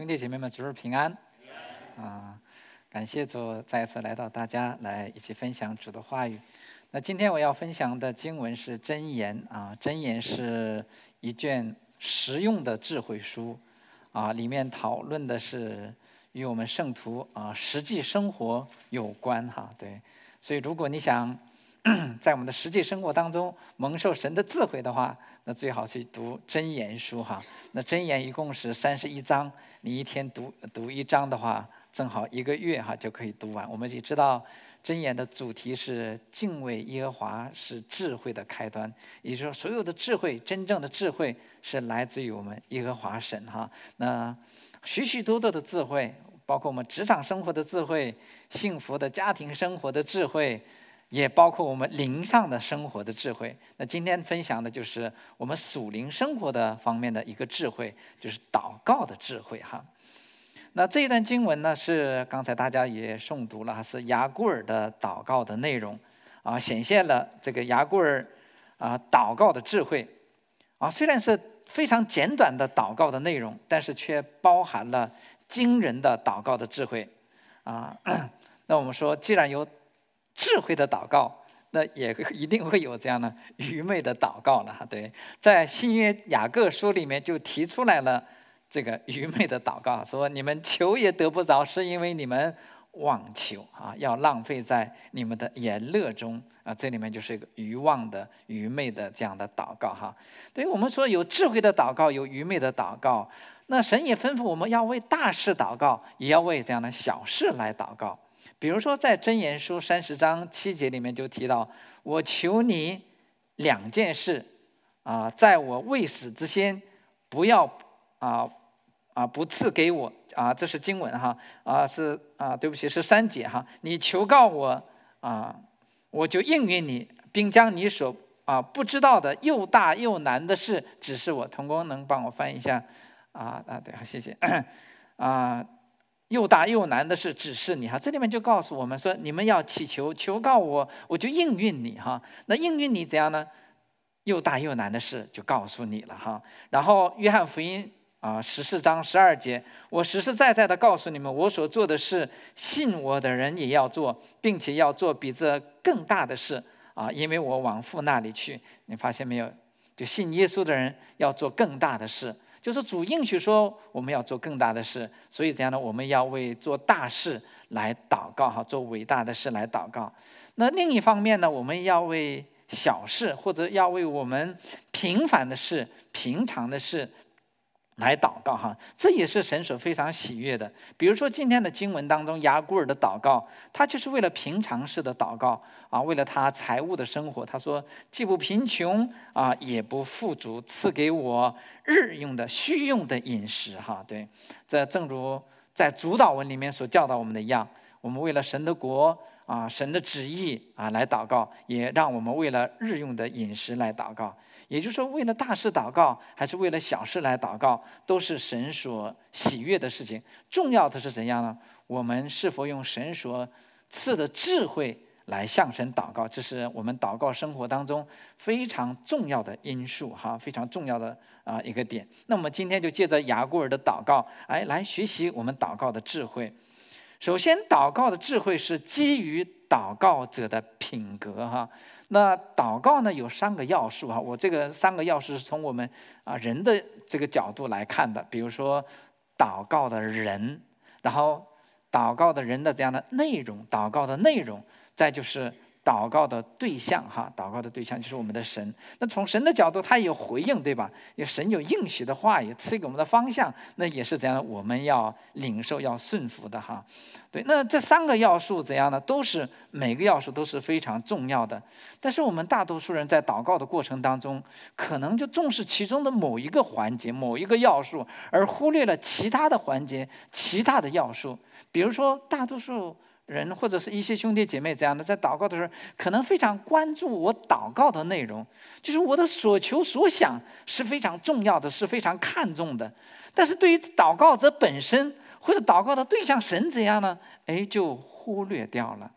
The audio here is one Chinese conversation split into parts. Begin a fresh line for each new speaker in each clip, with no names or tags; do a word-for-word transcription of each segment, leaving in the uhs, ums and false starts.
兄弟姐妹们，主日平安啊！感谢主再一次来到大家来一起分享主的话语。那今天我要分享的经文是箴言啊，箴言是一卷实用的智慧书啊，里面讨论的是与我们圣徒啊实际生活有关哈。对，所以如果你想在我们的实际生活当中蒙受神的智慧的话，那最好去读箴言书哈。那箴言一共是三十一章，你一天读读一章的话，正好一个月哈就可以读完。我们也知道箴言的主题是敬畏耶和华是智慧的开端，也就是说所有的智慧，真正的智慧是来自于我们耶和华神哈。那许许多多的智慧，包括我们职场生活的智慧，幸福的家庭生活的智慧，也包括我们灵上的生活的智慧。那今天分享的就是我们属灵生活的方面的一个智慧，就是祷告的智慧哈。那这一段经文呢，是刚才大家也诵读了，是雅各尔的祷告的内容啊，显现了这个雅各尔啊祷告的智慧啊。虽然是非常简短的祷告的内容，但是却包含了惊人的祷告的智慧啊。那我们说，既然有智慧的祷告，那也一定会有这样的愚昧的祷告了。对，在新约雅各书里面就提出来了这个愚昧的祷告，说你们求也得不着，是因为你们妄求啊，要浪费在你们的言乐中啊。这里面就是一个愚妄的、愚昧的这样的祷告哈。对于我们说有智慧的祷告，有愚昧的祷告，那神也吩咐我们要为大事祷告，也要为这样的小事来祷告。比如说在箴言书三十章七节里面就提到，我求你两件事啊，在我未死之先不要啊啊不赐给我啊，这是经文哈啊是啊对不起是三节哈，你求告我啊，我就应允你，并将你所啊不知道的又大又难的事指示我。同工能帮我翻译一下啊啊对，谢谢啊。又大又难的事指示你哈，这里面就告诉我们说，你们要祈求，求告我，我就应允你哈。那应允你怎样呢？又大又难的事就告诉你了哈。然后约翰福音啊十四章十二节，我实实在在的告诉你们，我所做的事，信我的人也要做，并且要做比这更大的事啊，因为我往父那里去。你发现没有？就信耶稣的人要做更大的事。就是主应许说我们要做更大的事，所以怎样呢？我们要为做大事来祷告哈，做伟大的事来祷告。那另一方面呢，我们要为小事或者要为我们平凡的事、平常的事来祷告哈，这也是神所非常喜悦的。比如说今天的经文当中，雅各尔的祷告，他就是为了平常事的祷告啊，为了他财务的生活。他说：“既不贫穷啊，也不富足，赐给我日用的需用的饮食。”哈，对，这正如在主祷文里面所教导我们的一样，我们为了神的国啊、神的旨意啊来祷告，也让我们为了日用的饮食来祷告。也就是说，为了大事祷告，还是为了小事来祷告，都是神所喜悦的事情。重要的是怎样呢？我们是否用神所赐的智慧来向神祷告，这是我们祷告生活当中非常重要的因素哈，非常重要的啊一个点。那我们今天就借着雅各尔的祷告，哎，来学习我们祷告的智慧。首先，祷告的智慧是基于祷告者的品格哈。那祷告呢有三个要素哈，我这个三个要素是从我们啊人的这个角度来看的。比如说祷告的人，然后祷告的人的这样的内容，祷告的内容，再就是祷告的对象哈，祷告的对象就是我们的神。那从神的角度，他也有回应，对吧？有神有应许的话，也赐给我们的方向，那也是怎样的？我们要领受，要顺服的哈。对，那这三个要素怎样呢？都是每个要素都是非常重要的。但是我们大多数人在祷告的过程当中，可能就重视其中的某一个环节、某一个要素，而忽略了其他的环节、其他的要素。比如说，大多数人或者是一些兄弟姐妹这样的，在祷告的时候，可能非常关注我祷告的内容，就是我的所求所想是非常重要的，是非常看重的。但是对于祷告者本身或者祷告的对象神怎样呢？哎，就忽略掉了。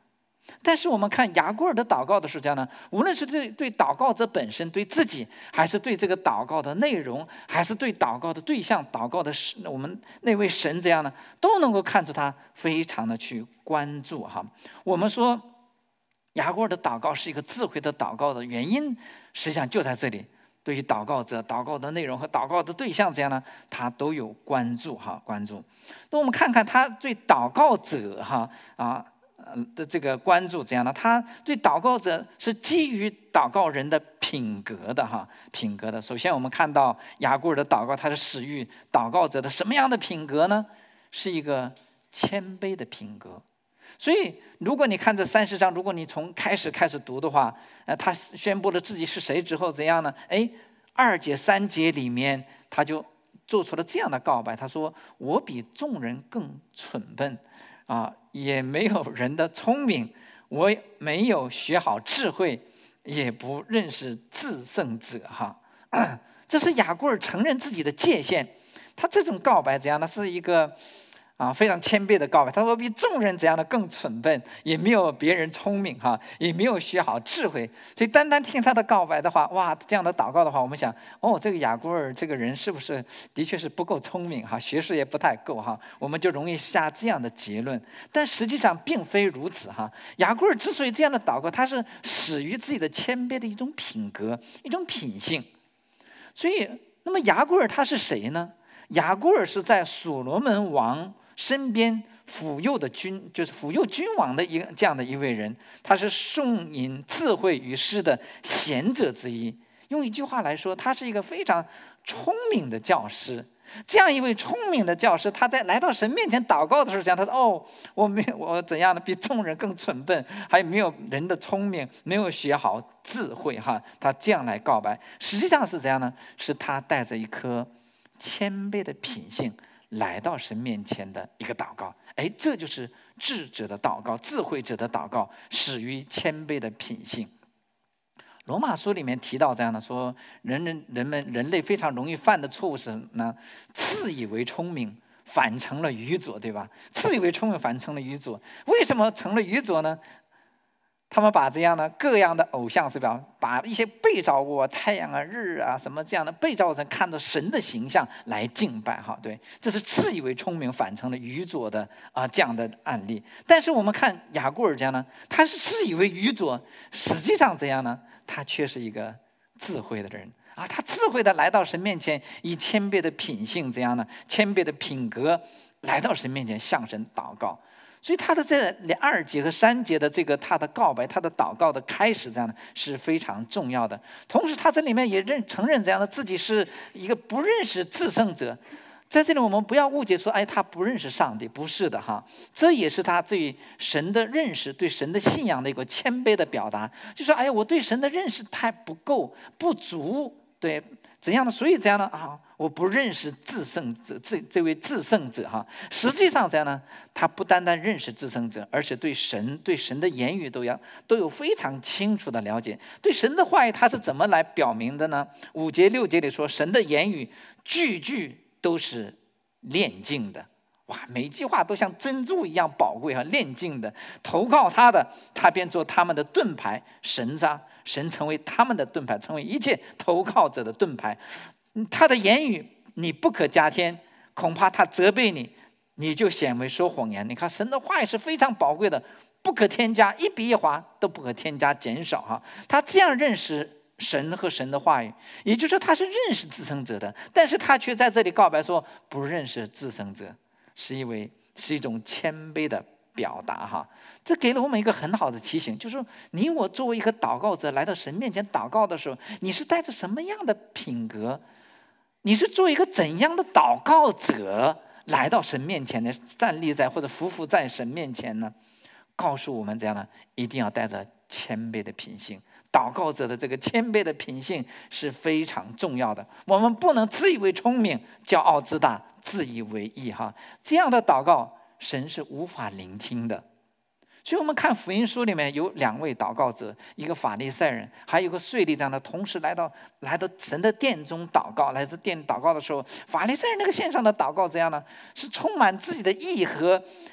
但是我们看雅各尔的祷告的时候呢，无论是对对祷告者本身，对自己，还是对这个祷告的内容，还是对祷告的对象，祷告的我们那位神这样呢，都能够看出他非常的去关注哈。我们说雅各尔的祷告是一个智慧的祷告的原因，实际上就在这里。对于祷告者、祷告的内容和祷告的对象这样呢，他都有关注哈，关注。那我们看看他对祷告者哈啊的这个关注怎样呢？他对祷告者是基于祷告人的品格的哈，品格的。首先我们看到雅各尔的祷告，他是始于祷告者的什么样的品格呢？是一个谦卑的品格。所以，如果你看这三十章，如果你从开始开始读的话，呃，他宣布了自己是谁之后怎样呢？哎，二节三节里面他就做出了这样的告白，他说：“我比众人更蠢笨，啊，也没有人的聪明，我没有学好智慧，也不认识至圣者。”哈，这是雅各尔承认自己的界限。他这种告白怎样呢？是一个。啊，非常谦卑的告白，他说比众人怎样的更蠢笨，也没有别人聪明哈，也没有学好智慧。所以单单听他的告白的话，哇，这样的祷告的话，我们想，哦，这个雅各尔这个人是不是的确是不够聪明哈，学识也不太够哈，我们就容易下这样的结论。但实际上并非如此哈。雅各尔之所以这样的祷告，他是始于自己的谦卑的一种品格，一种品性。所以，那么雅各尔他是谁呢？雅各尔是在所罗门王身边辅佑的君，就是辅佑君王的一个这样的一位人，他是颂引智慧与诗的贤者之一。用一句话来说，他是一个非常聪明的教师。这样一位聪明的教师，他在来到神面前祷告的时候讲，他说：“哦，我没有我怎样的比众人更蠢笨，还没有人的聪明，没有学好智慧。”哈，他这样来告白，实际上是怎样呢？是他带着一颗谦卑的品性。来到神面前的一个祷告，哎，这就是智者的祷告，智慧者的祷告，始于谦卑的品性。罗马书里面提到这样的说，人人人们人类非常容易犯的错误是呢，自以为聪明，反成了愚拙，对吧？自以为聪明，反成了愚拙。为什么成了愚拙呢？他们把这样的各样的偶像是吧，把一些被造物啊、太阳啊、日啊什么这样的被造人看到神的形象来敬拜哈，对，这是自以为聪明反成了愚拙的啊这样的案例。但是我们看雅各尔这样呢，他是自以为愚拙，实际上这样呢，他却是一个智慧的人啊，他智慧的来到神面前，以谦卑的品性这样呢，谦卑的品格来到神面前向神祷告。所以他的这二节和三节的这个他的告白，他的祷告的开始，这样的是非常重要的。同时，他这里面也认承认这样的自己是一个不认识至圣者。在这里，我们不要误解说，哎，他不认识上帝，不是的哈。这也是他对神的认识、对神的信仰的一个谦卑的表达。就说，哎呀，我对神的认识太不够、不足，对。怎样呢？所以这样呢啊，我不认识至圣者，这这位至圣者哈。实际上这样呢，他不单单认识至圣者，而且对神、对神的言语都要都有非常清楚的了解。对神的话语，他是怎么来表明的呢？五节六节里说，神的言语句句都是炼净的。哇，每一句话都像珍珠一样宝贵和炼净的。投靠他的，他便做他们的盾牌。神啊，神成为他们的盾牌，成为一切投靠者的盾牌。他的言语你不可加添，恐怕他责备你，你就显为说谎言。你看，神的话语是非常宝贵的，不可添加，一笔一划都不可添加减少哈。他这样认识神和神的话语，也就是说他是认识至圣者的，但是他却在这里告白说不认识至圣者。是因为是一种谦卑的表达哈，这给了我们一个很好的提醒，就是说你我作为一个祷告者来到神面前祷告的时候，你是带着什么样的品格？你是作为一个怎样的祷告者来到神面前的，站立在或者匍匐在神面前呢？告诉我们这样呢，一定要带着谦卑的品性。祷告者的这个谦卑的品性是非常重要的。我们不能自以为聪明，骄傲自大，自以为义哈，这样的祷告神是无法聆听的。所以我们看福音书里面有两位祷告者，一个法利赛人，还有一个税吏，这样的同时来到来到神的殿中祷告。来到殿祷告的时候，法利赛人那个献上的祷告怎样呢？是充满自己的义和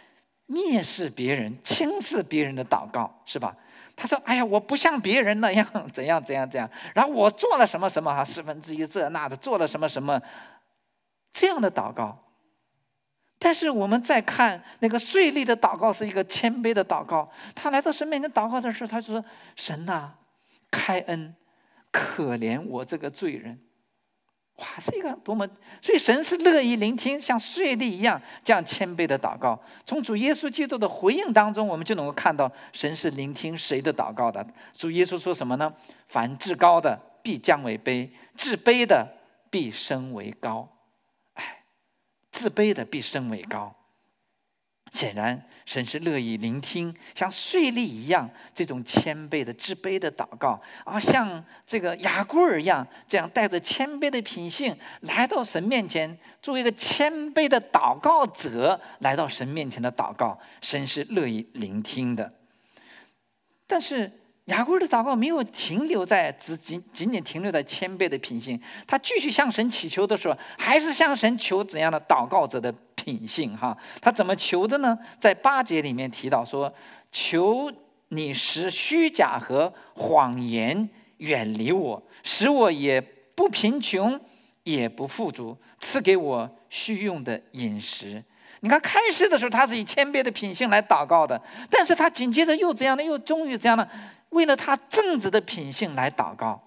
蔑视别人、轻视别人的祷告，是吧？他说：“哎呀，我不像别人那样，怎样怎样怎样。然后我做了什么什么哈，四分之一这那的，做了什么什么，这样的祷告。但是我们再看那个税吏的祷告，是一个谦卑的祷告。他来到神面前祷告的时候，他说：神啊，开恩，可怜我这个罪人。”哇，是一个多么！所以神是乐意聆听像税吏一样这样谦卑的祷告。从主耶稣基督的回应当中，我们就能够看到神是聆听谁的祷告的。主耶稣说什么呢？凡至高的必降为卑，至卑的必升为高。哎，自卑的必升为高。显然神是乐意聆听像税吏一样这种谦卑的自卑的祷告，而像这个雅各儿一样这样带着谦卑的品性来到神面前，作为一个谦卑的祷告者来到神面前的祷告，神是乐意聆听的。但是雅各的祷告没有停留在只仅仅仅停留在谦卑的品性，他继续向神祈求的时候，还是向神求怎样的祷告者的品性哈？他怎么求的呢？在八节里面提到说：“求你使虚假和谎言远离我，使我也不贫穷，也不富足，赐给我需用的饮食。”你看，开始的时候他是以谦卑的品性来祷告的，但是他紧接着又这样的，又终于这样的。为了他正直的品性来祷告。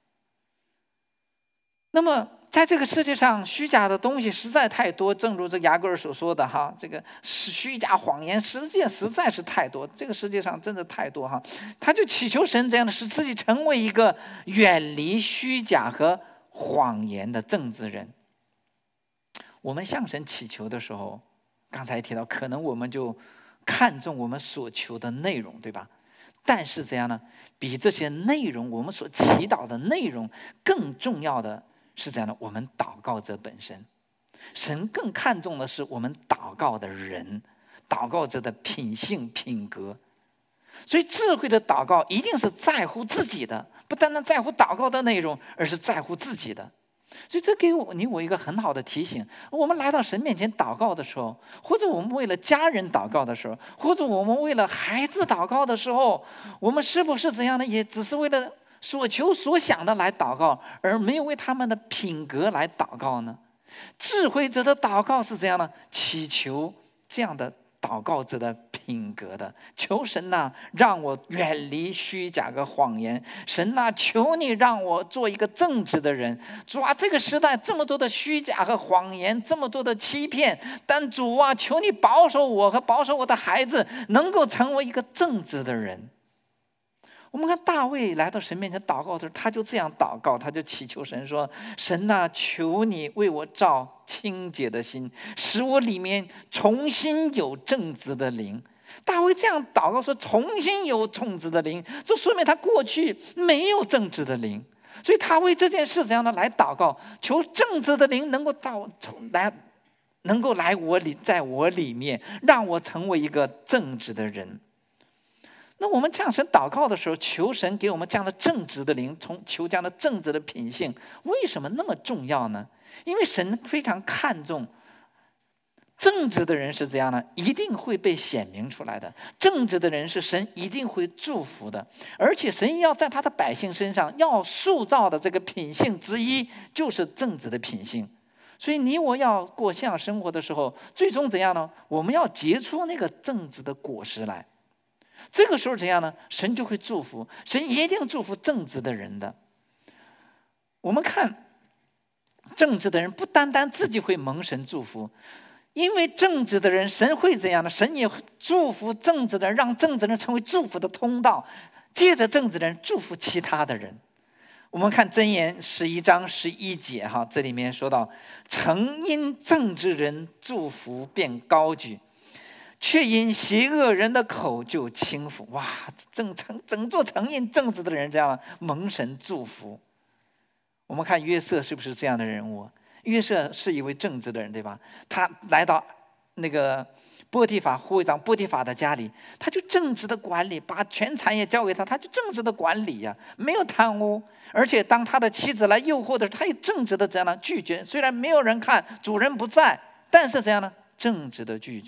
那么在这个世界上，虚假的东西实在太多，正如这雅各尔所说的哈，这个虚假谎言实际实在是太多，这个世界上真的太多哈。他就祈求神这样的，使自己成为一个远离虚假和谎言的正直人。我们向神祈求的时候，刚才提到，可能我们就看重我们所求的内容，对吧？但是这样呢，比这些内容，我们所祈祷的内容更重要的是这样的，我们祷告者本身。神更看重的是我们祷告的人，祷告者的品性品格。所以智慧的祷告一定是在乎自己的，不单单在乎祷告的内容，而是在乎自己的。所以这给我你我一个很好的提醒，我们来到神面前祷告的时候，或者我们为了家人祷告的时候，或者我们为了孩子祷告的时候，我们是不是怎样的，也只是为了所求所想的来祷告，而没有为他们的品格来祷告呢？智慧者的祷告是这样的，祈求这样的祷告者的品格的，求神呐、啊，让我远离虚假和谎言。神呐、啊，求你让我做一个正直的人。主啊，这个时代这么多的虚假和谎言，这么多的欺骗，但主啊，求你保守我和保守我的孩子，能够成为一个正直的人。我们看大卫来到神面前祷告的时候，他就这样祷告，他就祈求神说：神呐、啊，求你为我造清洁的心，使我里面重新有正直的灵。大卫这样祷告说，重新有正直的灵，这说明他过去没有正直的灵，所以他为这件事这样的来祷告，求正直的灵能够到来，能够来我里，在我里面，让我成为一个正直的人。那我们向神祷告的时候，求神给我们这样的正直的灵，从求这样的正直的品性，为什么那么重要呢？因为神非常看重正直的人是这样的，一定会被显明出来的。正直的人是神一定会祝福的，而且神要在他的百姓身上要塑造的这个品性之一，就是正直的品性。所以你我要过这样生活的时候，最终怎样呢？我们要结出那个正直的果实来。这个时候怎样呢？神就会祝福，神一定祝福正直的人的。我们看正直的人不单单自己会蒙神祝福，因为正直的人，神会怎样呢？神也祝福正直的人，让正直的人成为祝福的通道，接着正直的人祝福其他的人。我们看箴言十一章十一节哈，这里面说到：曾因正直人祝福便高举，却因邪恶人的口就轻浮。哇，整整整座城因正直的人这样蒙神祝福。我们看约瑟是不是这样的人物？约瑟是一位正直的人，对吧？他来到那个波提法护卫长波提法的家里，他就正直的管理，把全产业交给他，他就正直的管理呀、啊，没有贪污。而且当他的妻子来诱惑的时候，他也正直的这样的拒绝。虽然没有人看，主人不在，但是这样呢，正直的拒绝。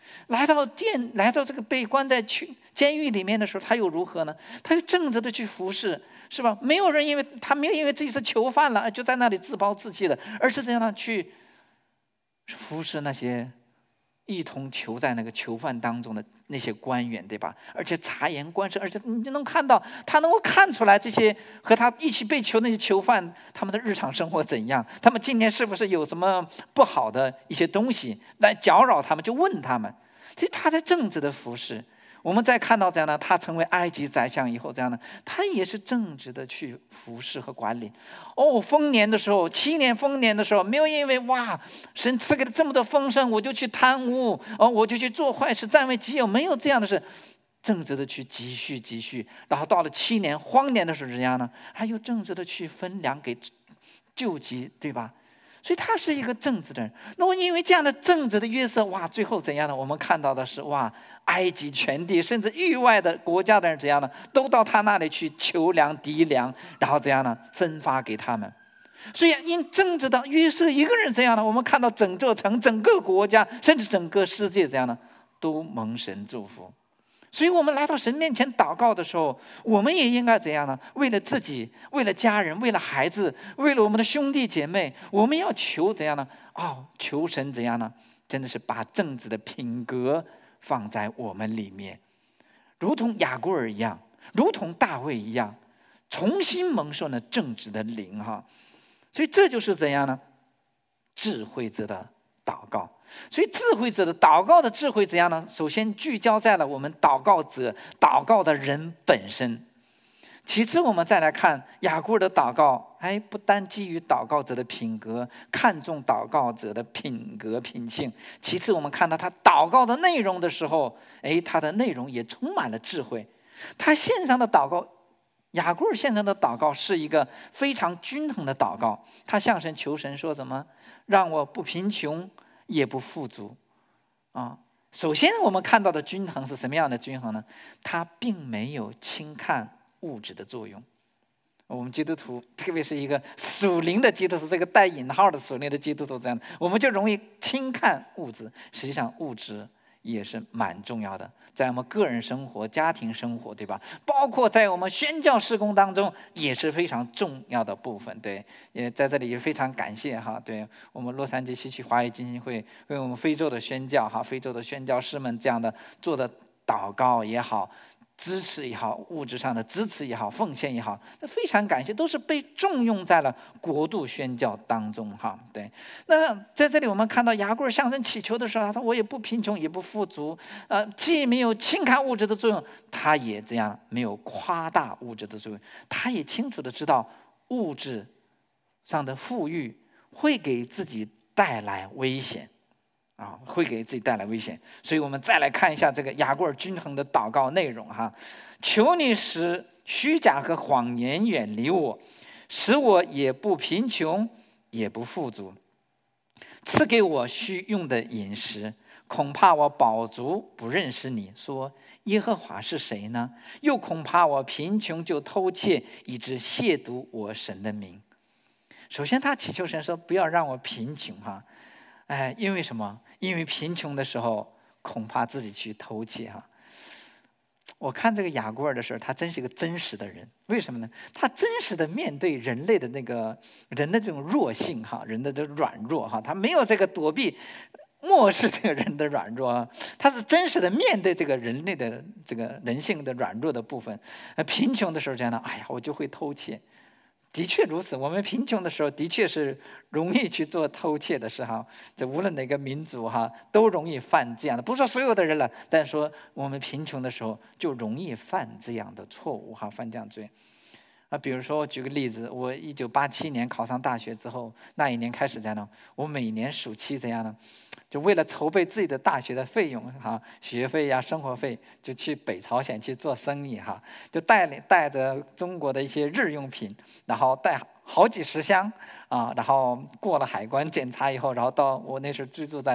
来到监，来到这个被关在监狱里面的时候，他又如何呢？他又正直的去服侍，是吧？没有人因为他没有因为自己是囚犯了，就在那里自暴自弃的，而是这样的去服侍那些一同囚在那个囚犯当中的那些官员，对吧？而且察言观色，而且你就能看到，他能够看出来这些和他一起被囚那些囚犯，他们的日常生活怎样，他们今天是不是有什么不好的一些东西来搅扰他们，就问他们。其实他在正直的服侍。我们再看到这样的，他成为埃及宰相以后，这样的他也是正直的去服侍和管理。哦，丰年的时候，七年丰年的时候，没有因为哇，神赐给了这么多丰盛，我就去贪污，哦，我就去做坏事，占为己有，没有这样的事，正直的去积蓄积蓄。然后到了七年荒年的时候，怎样呢？还有正直的去分粮给救济，对吧？所以他是一个正直的人。那么因为这样的正直的约瑟，哇，最后怎样呢？我们看到的是，哇，埃及全地甚至域外的国家的人怎样呢？都到他那里去求粮籴粮，然后怎样呢？分发给他们。所以因正直的约瑟一个人怎样呢？我们看到整座城、整个国家，甚至整个世界怎样呢？都蒙神祝福。所以我们来到神面前祷告的时候，我们也应该怎样呢？为了自己，为了家人，为了孩子，为了我们的兄弟姐妹，我们要求怎样呢？哦，求神怎样呢？真的是把正直的品格放在我们里面，如同雅各尔一样，如同大卫一样，重新蒙受呢正直的灵哈。所以这就是怎样呢？智慧者的祷告。所以智慧者的祷告的智慧怎样呢？首先聚焦在了我们祷告者祷告的人本身。其次我们再来看雅各的祷告，哎，不单基于祷告者的品格，看重祷告者的品格品性。其次我们看到他祷告的内容的时候，哎，他的内容也充满了智慧。他献上的祷告，雅各献上的祷告是一个非常均衡的祷告。他向神求神说什么？让我不贫穷也不富足啊。首先我们看到的均衡是什么样的均衡呢？他并没有轻看物质的作用。我们基督徒，特别是一个属灵的基督徒，这个带引号的属灵的基督徒，这样我们就容易轻看物质。实际上物质也是蛮重要的，在我们个人生活、家庭生活，对吧？包括在我们宣教事工当中，也是非常重要的部分。对，也在这里也非常感谢哈，对我们洛杉矶西区华语基金会为我们非洲的宣教哈，非洲的宣教师们这样的做的祷告也好，支持也好，物质上的支持也好，奉献也好，非常感谢，都是被重用在了国度宣教当中哈。对，那在这里我们看到雅各向神祈求的时候，他说我也不贫穷也不富足，呃，既没有轻看物质的作用，他也这样没有夸大物质的作用，他也清楚的知道物质上的富裕会给自己带来危险。啊，会给自己带来危险，所以我们再来看一下这个雅各均衡的祷告内容哈。求你使虚假和谎言远离我，使我也不贫穷也不富足，赐给我需用的饮食，恐怕我饱足不认识你，说耶和华是谁呢？又恐怕我贫穷就偷窃，以致亵渎我神的名。首先他祈求神说不要让我贫穷哈。哎，因为什么？因为贫穷的时候，恐怕自己去偷窃哈。我看这个雅各的时候，他真是一个真实的人。为什么呢？他真实的面对人类的那个人的这种弱性哈，人的这软弱哈，他没有这个躲避、漠视这个人的软弱，他是真实的面对这个人类的这个人性的软弱的部分。贫穷的时候这样的，哎呀，我就会偷窃。的确如此，我们贫穷的时候的确是容易去做偷窃的事哈。这无论哪个民族哈，都容易犯这样的，不是说所有的人了，但是说我们贫穷的时候就容易犯这样的错误哈，犯这样罪。啊，比如说我举个例子，我一九八七年考上大学之后，那一年开始这样的，我每年暑期怎样呢？就为了筹备自己的大学的费用哈，学费呀、生活费，就去北朝鲜去做生意哈，就带领带着中国的一些日用品，然后带好几十箱啊，然后过了海关检查以后，然后到我那时候居住在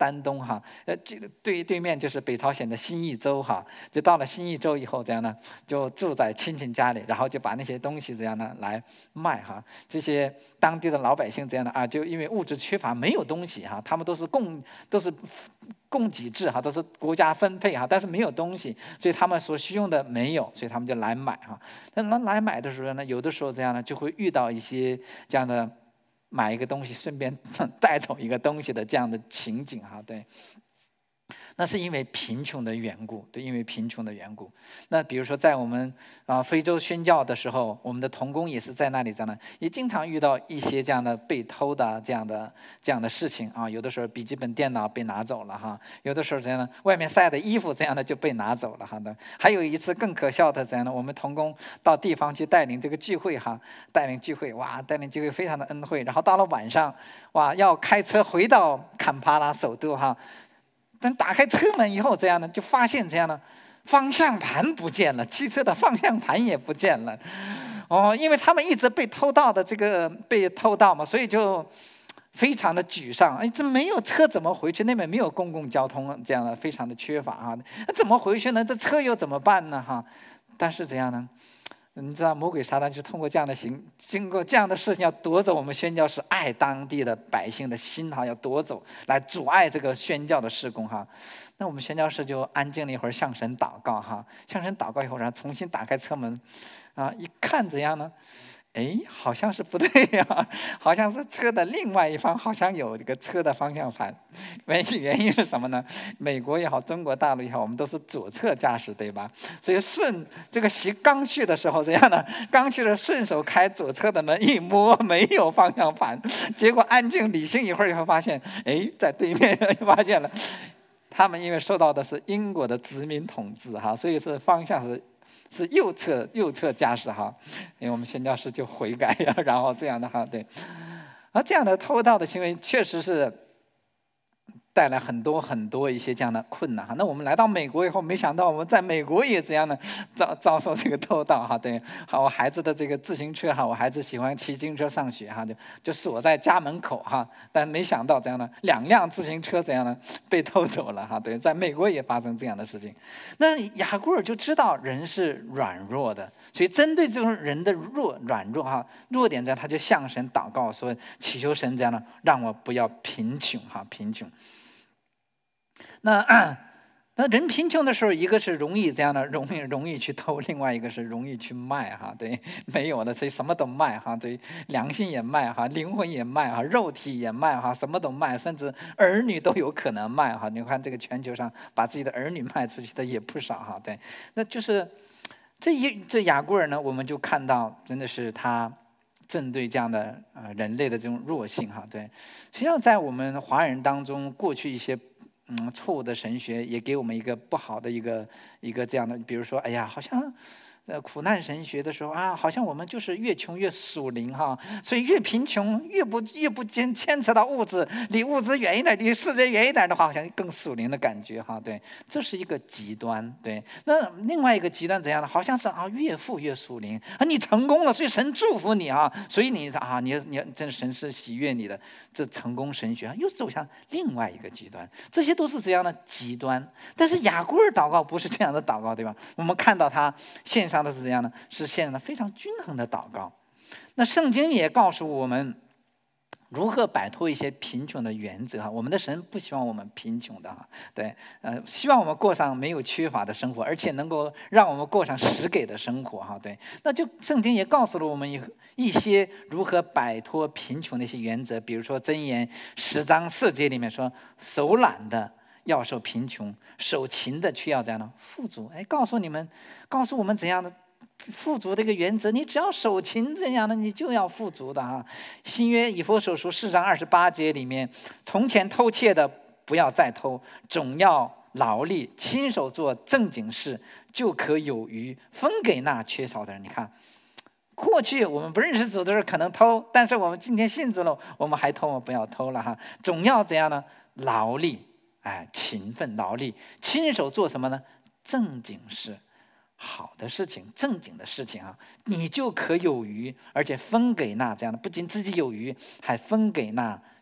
丹东哈，呃，这个对对面就是北朝鲜的新义州哈，就到了新义州以后，这样呢，就住在亲戚家里，然后就把那些东西这样呢来卖哈。这些当地的老百姓这样的啊，就因为物质缺乏，没有东西哈，他们都是供都是供给制哈，都是国家分配哈，但是没有东西，所以他们所需用的没有，所以他们就来买哈。那来买的时候呢，有的时候这样呢，就会遇到一些这样的买一个东西顺便带走一个东西的这样的情景哈，对。那是因为贫穷的缘故，对，因为贫穷的缘故。那比如说，在我们啊非洲宣教的时候，我们的同工也是在那里，这样的，也经常遇到一些这样的被偷的这样的这样的事情啊。有的时候笔记本电脑被拿走了哈，有的时候这样的外面晒的衣服这样的就被拿走了哈的。还有一次更可笑的这样的，我们同工到地方去带领这个聚会哈，带领聚会哇，带领聚会非常的恩惠。然后到了晚上，哇，要开车回到坎帕拉首都哈。等打开车门以后，这样呢，就发现这样呢，方向盘不见了，汽车的方向盘也不见了。哦，因为他们一直被偷盗的这个被偷盗嘛，所以就非常的沮丧。哎，这没有车怎么回去？那边没有公共交通，这样的非常的缺乏啊。那怎么回去呢？这车又怎么办呢？哈，但是这样呢？你知道魔鬼撒旦就通过这样的行，经过这样的事情，要夺走我们宣教士爱当地的百姓的心哈，要夺走，来阻碍这个宣教的事工哈。那我们宣教士就安静了一会儿，向神祷告哈，向神祷告以后，然后重新打开车门，啊，一看怎样呢？哎，好像是不对呀、啊，好像是车的另外一方好像有这个车的方向盘，原因原因是什么呢？美国也好，中国大陆也好，我们都是左侧驾驶，对吧？所以顺这个习刚去的时候怎样呢？刚去的顺手开左侧的门，一摸没有方向盘，结果安静理性一会儿以后发现，哎，在对面发现了，他们因为受到的是英国的殖民统治哈，所以是方向是。是右侧右侧驾驶哈，因为我们宣教士就悔改呀，然后这样的哈，对，而这样的偷盗的行为确实是带来很多很多一些这样的困难哈。那我们来到美国以后，没想到我们在美国也这样的遭遭受这个偷盗哈。对，好，我孩子的这个自行车哈，我孩子喜欢骑自行车上学哈，就就锁在家门口哈。但没想到这样的两辆自行车这样的被偷走了哈。对，在美国也发生这样的事情。那雅各尔就知道人是软弱的，所以针对这种人的弱软弱哈弱点这样，他就向神祷告说，祈求神这样的让我不要贫穷哈贫穷。那那人贫穷的时候，一个是容易这样的，容易容易去偷；另外一个是容易去卖哈。对，没有的，所以什么都卖哈。对，良心也卖哈，灵魂也卖哈，肉体也卖哈，什么都卖，甚至儿女都有可能卖哈。你看这个全球上把自己的儿女卖出去的也不少哈。对，那就是这一这雅各尔呢，我们就看到真的是他针对这样的呃人类的这种弱性哈。对，实际上在我们华人当中，过去一些。嗯，错误的神学也给我们一个不好的一个一个这样的，比如说，哎呀，好像，呃，苦难神学的时候啊，好像我们就是越穷越属灵哈，所以越贫穷越不越不牵牵扯到物质，离物质远一点，离世界远一点的话，好像更属灵的感觉哈。对，这是一个极端。对，那另外一个极端怎样呢？好像是啊，越富越属灵啊，你成功了，所以神祝福你啊，所以你啊，你你真神是喜悦你的，这成功神学又走向另外一个极端。这些都是这样的极端，但是雅各尔祷告不是这样的祷告，对吧？我们看到他献上的是怎样呢？是献上的非常均衡的祷告。那圣经也告诉我们如何摆脱一些贫穷的原则哈。我们的神不希望我们贫穷的哈，对，呃，希望我们过上没有缺乏的生活，而且能够让我们过上实给的生活哈。对，那就圣经也告诉了我们一一些如何摆脱贫穷的一些原则，比如说箴言十章四节里面说，手懒的要受贫穷，手勤的却要这样的富足。哎，告诉你们，告诉我们怎样的富足的一个原则，你只要手勤这样的，你就要富足的哈。新约以弗所书四章二十八节里面，从前偷窃的不要再偷，总要劳力，亲手做正经事，就可有余，分给那缺少的人。你看，过去我们不认识主的时候可能偷，但是我们今天信主了，我们还偷吗？不要偷了哈，总要怎样呢？劳力，哎，勤奋劳力，亲手做什么呢？正经事。好的事情，正经的事情啊，你就可有余，而且分给那这样的，不仅自己有余，还分给那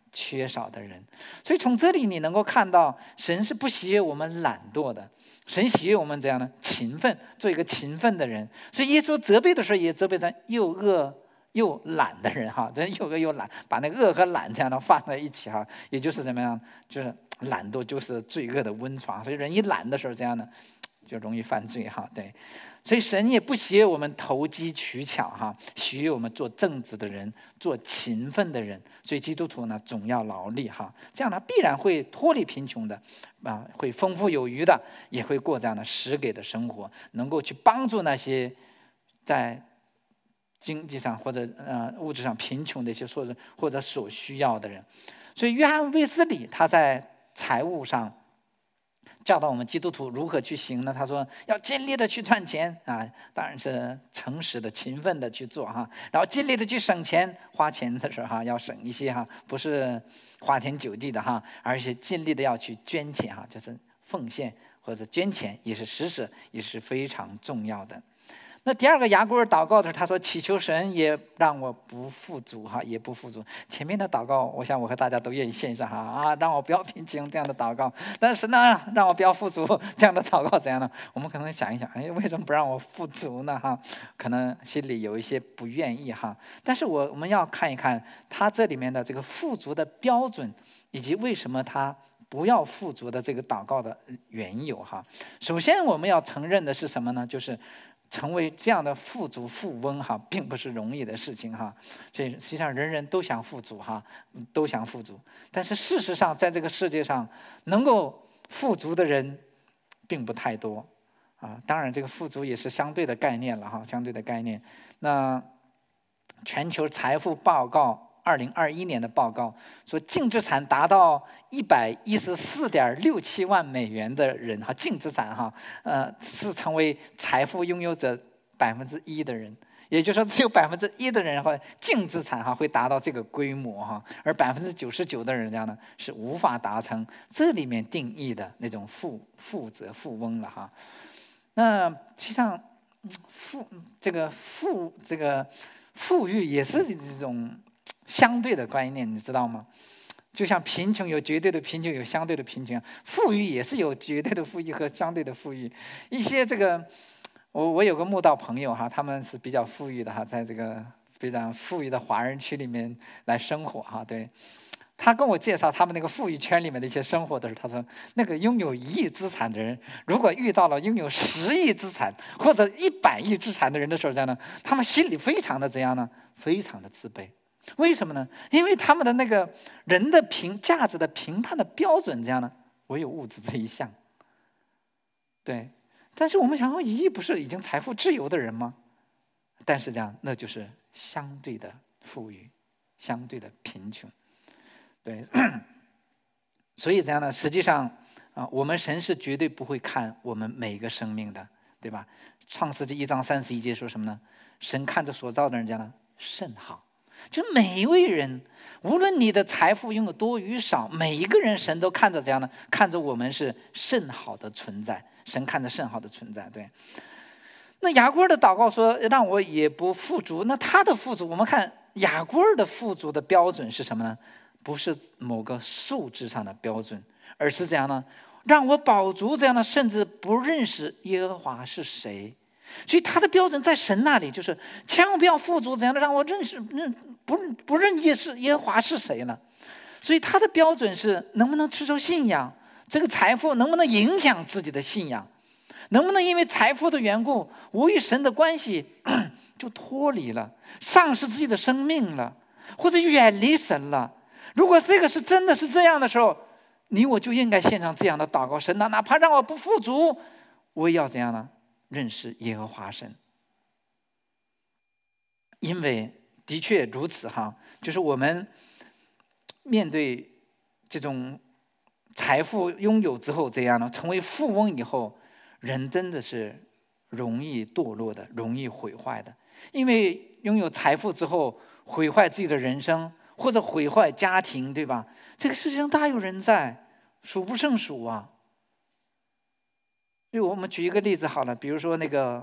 缺少的人。所以从这里你能够看到，神是不喜悦我们懒惰的，神喜悦我们怎样呢？勤奋，做一个勤奋的人。所以耶稣责备的时候也责备成又饿又懒的人哈，这又饿又懒，把那个饿和懒这样的放在一起哈，也就是怎么样？就是懒惰就是罪恶的温床。所以人一懒的时候，这样呢就容易犯罪哈。对，所以神也不喜悦我们投机取巧哈，喜悦我们做正直的人，做勤奋的人。所以基督徒呢，总要劳力哈，这样呢必然会脱离贫穷的啊，会丰富有余的，也会过这样的实给的生活，能够去帮助那些在经济上或者呃物质上贫穷的一些或者或者所需要的人。所以约翰卫斯理他在财务上教导我们基督徒如何去行呢？他说要尽力的去赚钱啊，当然是诚实的、勤奋的去做哈。然后尽力的去省钱，花钱的时候哈要省一些哈，不是花天酒地的哈，而且尽力的要去捐钱哈，就是奉献或者捐钱也是实施，也是非常重要的。那第二个雅各尔祷告的时候，他说祈求神也让我不富足哈，也不富足。前面的祷告，我想我和大家都愿意献上哈啊，让我不要贫穷这样的祷告。但是呢，让我不要富足这样的祷告怎样呢？我们可能想一想，哎，为什么不让我富足呢？哈，可能心里有一些不愿意哈。但是我我们要看一看他这里面的这个富足的标准，以及为什么他不要富足的这个祷告的缘由哈。首先我们要承认的是什么呢？就是成为这样的富足富翁哈，并不是容易的事情哈。所以实际上人人都想富足哈，都想富足。但是事实上，在这个世界上，能够富足的人并不太多啊。当然，这个富足也是相对的概念了哈，相对的概念。那全球财富报告二零二一年的报告说，净资产达到一百一十四点六七万美元的人哈，净资产哈，呃，是成为财富拥有者百分之一的人。也就是说，只有百分之一的人哈，净资产哈会达到这个规模哈，而百分之九十九的人家呢是无法达成这里面定义的那种富富者富翁了哈。那实际上，富这个富这个富裕也是一种相对的观念，你知道吗？就像贫穷有绝对的贫穷，有相对的贫穷，富裕也是有绝对的富裕和相对的富裕。一些这个，我我有个慕道朋友哈，他们是比较富裕的哈，在这个非常富裕的华人区里面来生活哈。对，他跟我介绍他们那个富裕圈里面的一些生活的时候，他说那个拥有一亿资产的人，如果遇到了拥有十亿资产或者一百亿资产的人的时候，这样呢，他们心里非常的怎样呢？非常的自卑。为什么呢？因为他们的那个人的评价值的评判的标准这样呢，唯有物质这一项。对，但是我们想说，一亿不是已经财富自由的人吗？但是这样，那就是相对的富裕，相对的贫穷。对，所以这样呢，实际上啊，我们神是绝对不会看我们每个生命的，对吧？创世纪一章三十一节说什么呢？神看着所造的人家呢，甚好。就是每一位人，无论你的财富拥有多与少，每一个人神都看着这样呢，看着我们是甚好的存在，神看着甚好的存在。对，那雅各的祷告说让我也不富足，那他的富足，我们看雅各的富足的标准是什么呢？不是某个数字上的标准，而是这样呢，让我饱足这样的，甚至不认识耶和华是谁。所以他的标准在神那里，就是千万不要富足怎样的让我认识认不不认耶是耶和华是谁了。所以他的标准是能不能持守信仰，这个财富能不能影响自己的信仰，能不能因为财富的缘故，我与神的关系就脱离了，丧失自己的生命了，或者远离神了。如果这个是真的是这样的时候，你我就应该献上这样的祷告，神啊，哪怕让我不富足，我也要怎样呢？认识耶和华神。因为的确如此哈，就是我们面对这种财富拥有之后，这样呢，成为富翁以后，人真的是容易堕落的，容易毁坏的。因为拥有财富之后，毁坏自己的人生，或者毁坏家庭，对吧？这个世界上大有人在，数不胜数啊。所以我们举一个例子好了，比如说那个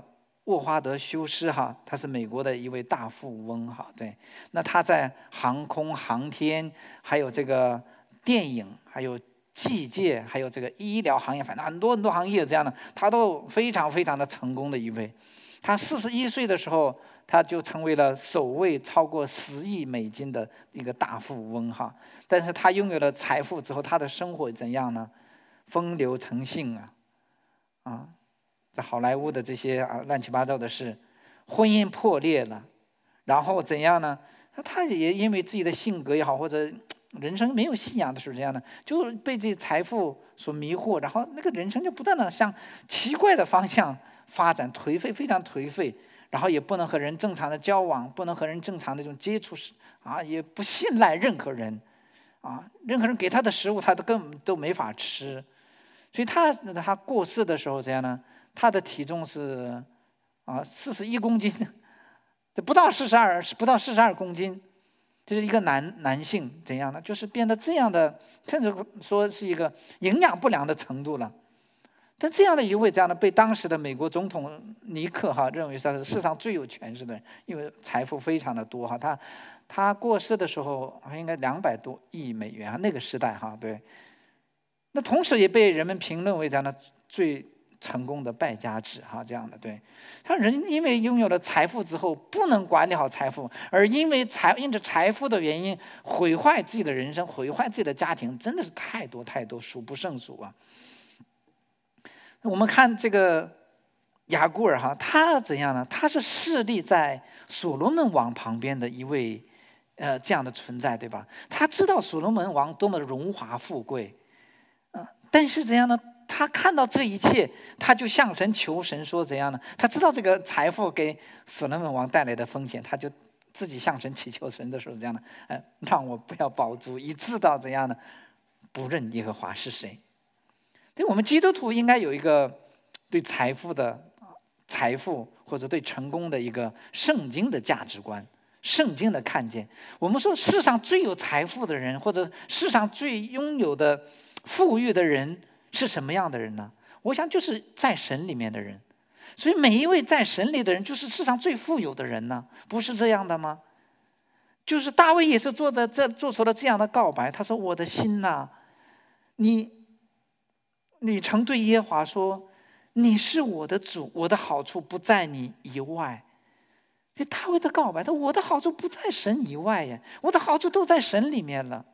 沃华德休斯哈，他是美国的一位大富翁哈，对，那他在航空航天，还有这个电影，还有技界，还有这个医疗行业，反正很多很多行业这样的，他都非常非常的成功的一位。他四十一岁的时候，他就成为了首位超过十亿美金的一个大富翁哈。但是他拥有了财富之后，他的生活怎样呢？风流成性啊，啊。在好莱坞的这些啊乱七八糟的事，婚姻破裂了，然后怎样呢？他也因为自己的性格也好，或者人生没有信仰的时候这样的，就被这财富所迷惑，然后那个人生就不断的向奇怪的方向发展，颓废，非常颓废，然后也不能和人正常的交往，不能和人正常的这种接触啊，也不信赖任何人啊，任何人给他的食物他都根本都没法吃，所以他他过世的时候怎样呢？他的体重是啊四十一公斤，不到四十二，不到四十二公斤，就是一个男男性怎样呢？就是变得这样的，甚至说是一个营养不良的程度了。但这样的一位这样的被当时的美国总统尼克哈认为他是世上最有权势的人，因为财富非常的多哈。他他过世的时候应该两百多亿美元，那个时代哈对。那同时也被人们评论为这样的最成功的败家子哈，这样的对，他人因为拥有了财富之后，不能管理好财富，而因为财因着财富的原因，毁坏自己的人生，毁坏自己的家庭，真的是太多太多，数不胜数啊。我们看这个雅古尔哈，他怎样呢？他是势力在所罗门王旁边的一位呃这样的存在，对吧？他知道所罗门王多么荣华富贵，嗯、呃，但是怎样呢？他看到这一切，他就向神求神说怎样呢？他知道这个财富给所罗门王带来的风险，他就自己向神祈求神的时候这样的，呃，让我不要饱足，以致到怎样呢？不认耶和华是谁。对我们基督徒应该有一个对财富的财富或者对成功的一个圣经的价值观，圣经的看见。我们说世上最有财富的人，或者世上最拥有的富裕的人。是什么样的人呢？我想就是在神里面的人，所以每一位在神里的人，就是世上最富有的人呢，不是这样的吗？就是大卫也是做的这做出了这样的告白，他说：“我的心呐、啊，你你曾对耶和华说，你是我的主，我的好处不在你以外。”这大卫的告白，他说：“我的好处不在神以外呀，我的好处都在神里面了。”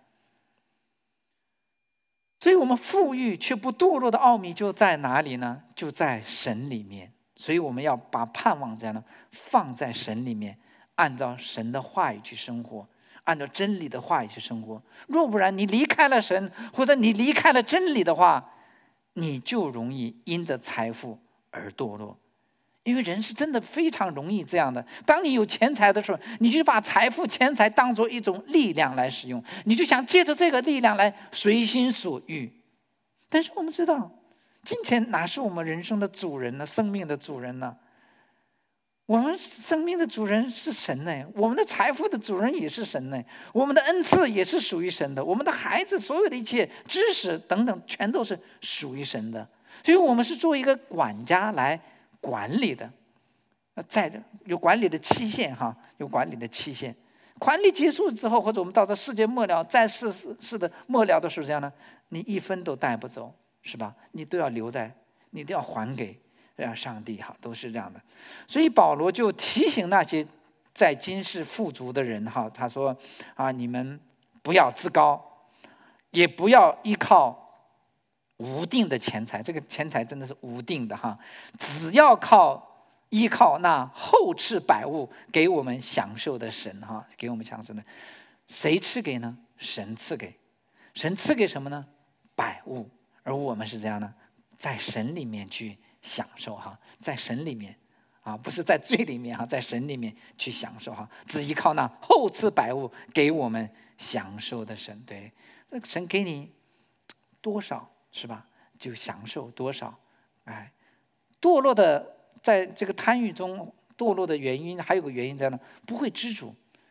所以我们富裕却不堕落的奥秘就在哪里呢？就在神里面。所以我们要把盼望这样呢放在神里面，按照神的话语去生活，按照真理的话语去生活。若不然，你离开了神，或者你离开了真理的话，你就容易因着财富而堕落。因为人是真的非常容易这样的，当你有钱财的时候，你就把财富钱财当作一种力量来使用，你就想借着这个力量来随心所欲。但是我们知道，金钱哪是我们人生的主人呢？生命的主人呢？我们生命的主人是神呢，我们的财富的主人也是神呢，我们的恩赐也是属于神的，我们的孩子所有的一切知识等等，全都是属于神的。所以我们是做一个管家来管理的，在有管理的期限哈，有管理的期限。管理结束之后，或者我们到这世界末了，在世世的末了的时候，这样呢，你一分都带不走，是吧？你都要留在，你都要还给让上帝哈，都是这样的。所以保罗就提醒那些在今世富足的人哈，他说啊，你们不要自高，也不要依靠无定的钱财，这个钱财真的是无定的哈，只要靠依靠那厚赐百物给我们享受的神哈，给我们享受的，谁赐给呢？神赐给，神赐给什么呢？百物，而我们是这样呢，在神里面去享受哈，在神里面啊，不是在罪里面哈，在神里面去享受哈，只依靠那厚赐百物给我们享受的神，对，神给你多少？是吧？就享受多少？哎，堕落的，在这个贪欲中堕落的原因，还有个原因在呢，不会知足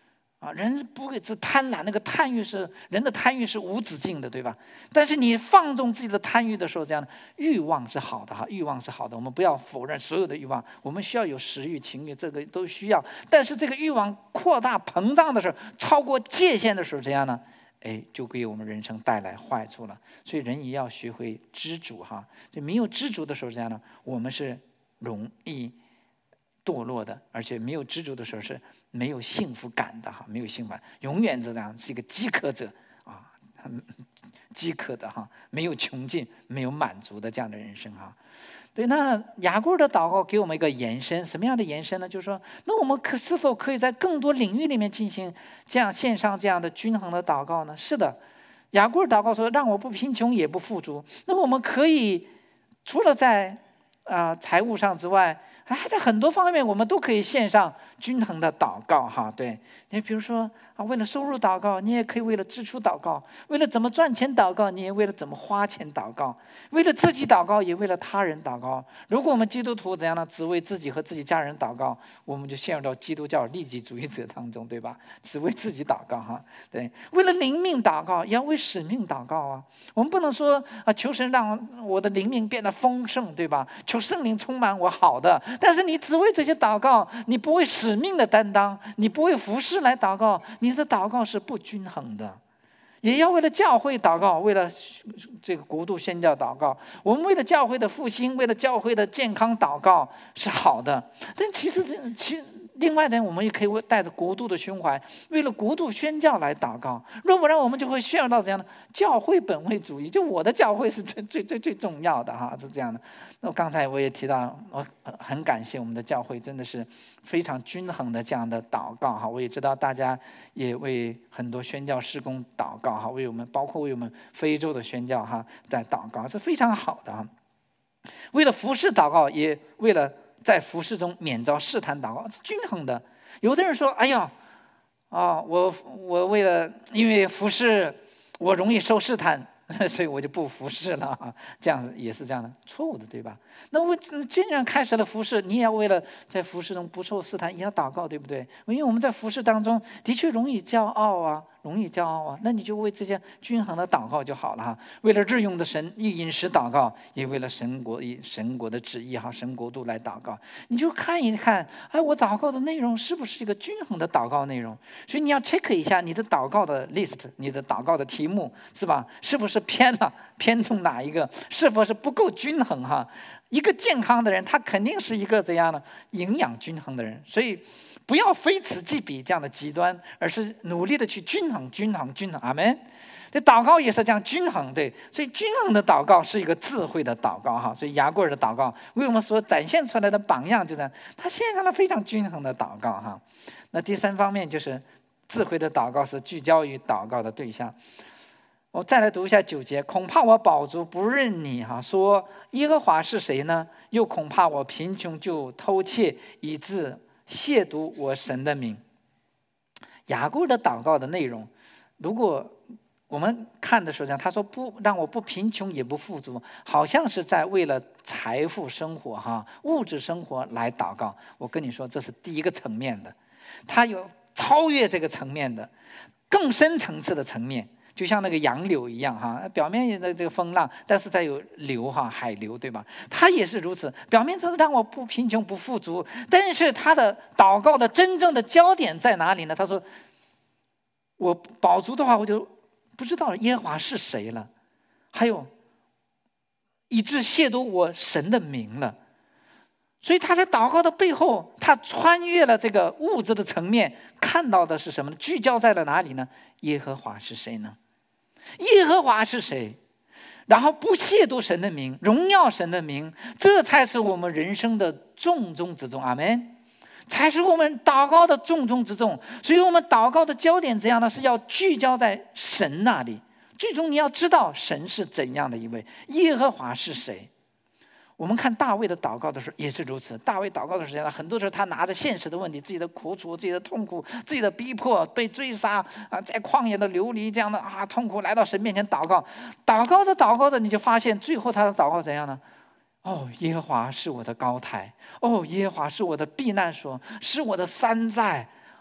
啊，人不会只贪婪，那个贪欲是人的贪欲是无止境的，对吧？但是你放纵自己的贪欲的时候，这样的欲望是好的哈，欲望是好的，我们不要否认所有的欲望，我们需要有食欲、情欲，这个都需要。但是这个欲望扩大膨胀的时候，超过界限的时候，这样呢，哎，就给我们人生带来坏处了。所以人也要学会知足哈，就没有知足的时候，这样呢，我们是容易堕落的，而且没有知足的时候是没有幸福感的哈，没有幸福感，永远这样是一个饥渴者啊，饥渴的哈，没有穷尽、没有满足的这样的人生哈。对，那雅各的祷告给我们一个延伸，什么样的延伸呢？就是说，那我们可是否可以在更多领域里面进行这样线上这样的均衡的祷告呢？是的，雅各祷告说：“让我不贫穷也不富足。”那么我们可以除了在啊、呃、财务上之外，还在很多方面我们都可以线上均衡的祷告哈。对，你比如说啊，为了收入祷告，你也可以为了支出祷告；为了怎么赚钱祷告，你也为了怎么花钱祷告；为了自己祷告，也为了他人祷告。如果我们基督徒怎样呢？只为自己和自己家人祷告，我们就陷入到基督教利己主义者当中，对吧？只为自己祷告哈。对，为了灵命祷告，也要为使命祷告啊。我们不能说啊，求神让我的灵命变得丰盛，对吧？求圣灵充满我，好的。但是你只为这些祷告，你不为使命的担当，你不为服事来祷告，你的祷告是不均衡的。也要为了教会祷告，为了这个国度宣教祷告。我们为了教会的复兴，为了教会的健康祷告是好的。但其实这其实另外呢，我们也可以带着国度的胸怀，为了国度宣教来祷告。若不然，我们就会陷入到怎样的教会本位主义？就我的教会是最最最最重要的哈，是这样的。那刚才我也提到，我很感谢我们的教会，真的是非常均衡的这样的祷告哈。我也知道大家也为很多宣教事工祷告哈，为我们包括为我们非洲的宣教哈在祷告，是非常好的哈。为了服事祷告，也为了在服事中免遭试探祷告，是均衡的。有的人说：“哎呀，啊，我我为了因为服事，我容易受试探。”所以我就不服侍了啊，这样也是这样的，错误的，对吧？那我既然开始了服侍，你也要为了在服侍中不受试探，也要祷告，对不对？因为我们在服侍当中的确容易骄傲啊，容易骄傲啊，那你就为这些均衡的祷告就好了哈。为了日用的神饮食祷告，也为了神国神国的旨意哈，神国度来祷告。你就看一看，哎，我祷告的内容是不是一个均衡的祷告内容？所以你要 check 一下你的祷告的 list， 你的祷告的题目是吧？是不是偏了，偏重哪一个？是否是不够均衡哈？一个健康的人，他肯定是一个怎样的营养均衡的人，所以不要非此即彼这样的极端，而是努力的去均衡、均衡、均衡。阿们。这祷告也是这样均衡，对，所以均衡的祷告是一个智慧的祷告哈。所以雅各的祷告为我们所展现出来的榜样，就是他献上了非常均衡的祷告哈。那第三方面就是智慧的祷告是聚焦于祷告的对象。我再来读一下九节，恐怕我饱足不认你哈，说耶和华是谁呢？又恐怕我贫穷就偷窃，以致亵渎我神的名。雅各的祷告的内容，如果我们看的时候，他说不让我不贫穷也不富足，好像是在为了财富生活哈，物质生活来祷告。我跟你说，这是第一个层面的，他有超越这个层面的更深层次的层面。就像那个杨柳一样哈，表面的这个风浪，但是它有流哈，海流对吧？它也是如此，表面上让我不贫穷不富足，但是他的祷告的真正的焦点在哪里呢？他说：“我饱足的话，我就不知道耶和华是谁了，还有以致亵渎我神的名了。”所以他在祷告的背后，他穿越了这个物质的层面，看到的是什么呢？聚焦在了哪里呢？耶和华是谁呢？耶和华是谁？然后不亵渎神的名，荣耀神的名，这才是我们人生的重中之重。阿们，才是我们祷告的重中之重。所以我们祷告的焦点怎样呢？是要聚焦在神那里。最终你要知道神是怎样的一位，耶和华是谁。我们看大卫的祷告的时候也是如此。大卫祷告的时候，很多时候他拿着现实的问题，自己的苦楚、自己的痛苦、自己的逼迫、被追杀啊，在旷野的流离这样的啊痛苦，来到神面前祷告。祷告着祷告着，你就发现最后他的祷告怎样呢？哦，耶和华是我的高台，哦，耶和华是我的避难所，是我的山寨。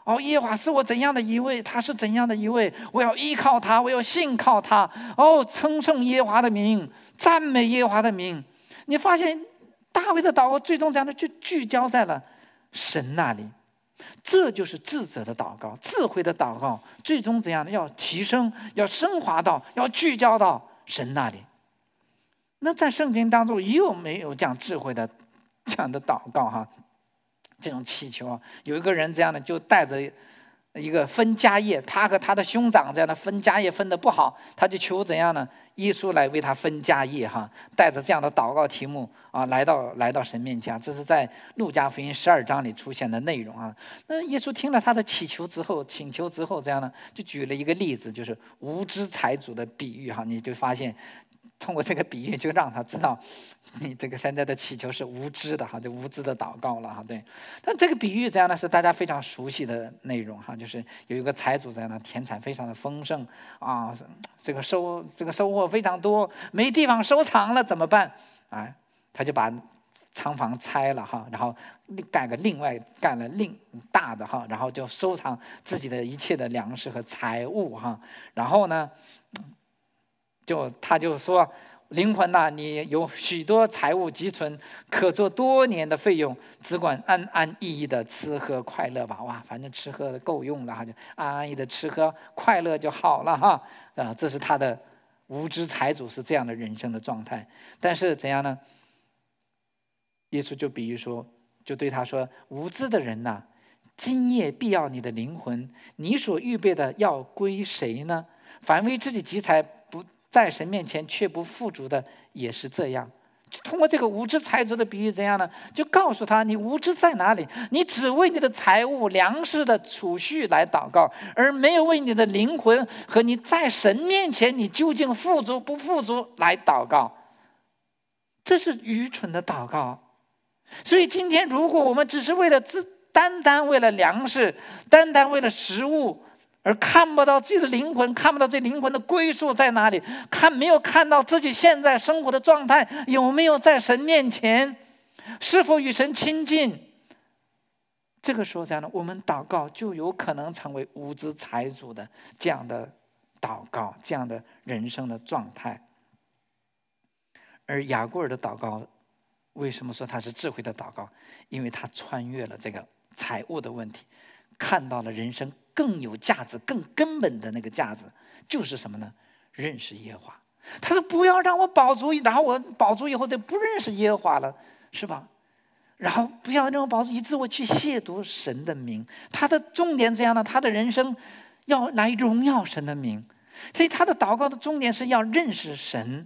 哦，耶和华是我怎样的一位，他是怎样的一位，我要依靠他，我要信靠他。哦，称颂耶和华的名，赞美耶和华的名。你发现大卫的祷告最终这样的就聚焦在了神那里，这就是智者的祷告，智慧的祷告，最终怎样的要提升，要升华到，要聚焦到神那里。那在圣经当中又没有这样智慧的这样的祷告哈？这种祈求啊，有一个人这样的就带着一个分家业，他和他的兄长这样的分家业分得不好，他就求怎样呢？耶稣来为他分家业哈，带着这样的祷告题目啊，来到来到神面前，这是在路加福音十二章里出现的内容啊。那耶稣听了他的祈求之后，请求之后，这样呢，就举了一个例子，就是无知财主的比喻哈，你就发现。通过这个比喻，就让他知道，你这个现在的祈求是无知的哈，就无知的祷告了哈。对，但这个比喻这样呢，是大家非常熟悉的内容哈，就是有一个财主在那，田产非常的丰盛啊，这个收这个收获非常多，没地方收藏了怎么办？啊，他就把仓房拆了哈，然后盖个另外盖了另大的哈，然后就收藏自己的一切的粮食和财物哈，然后呢？就他就说，灵魂呐、啊，你有许多财物积存，可做多年的费用，只管安安逸逸的吃喝快乐吧。哇，反正吃喝的够用了哈，就安安逸逸的吃喝快乐就好了哈。啊，这是他的无知财主是这样的人生的状态。但是怎样呢？耶稣就比喻说，就对他说，无知的人呐、啊，今夜必要你的灵魂，你所预备的要归谁呢？凡为自己积财不在神面前却不富足的也是这样。通过这个无知财主的比喻怎样呢？就告诉他，你无知在哪里？你只为你的财物粮食的储蓄来祷告，而没有为你的灵魂和你在神面前你究竟富足不富足来祷告。这是愚蠢的祷告。所以今天如果我们只是为了自单单为了粮食，单单为了食物，而看不到自己的灵魂，看不到自己灵魂的归宿在哪里，看没有看到自己现在生活的状态有没有在神面前，是否与神亲近。这个时候这样的，我们祷告就有可能成为无知财主的这样的祷告，这样的人生的状态。而雅各尔的祷告，为什么说他是智慧的祷告？因为他穿越了这个财物的问题，看到了人生更有价值、更根本的那个价值，就是什么呢？认识耶和华。他说：“不要让我饱足，然后我饱足以后就不认识耶和华了，是吧？然后不要让我饱足，以致我去亵渎神的名。”他的重点这样的，他的人生要来荣耀神的名，所以他的祷告的重点是要认识神。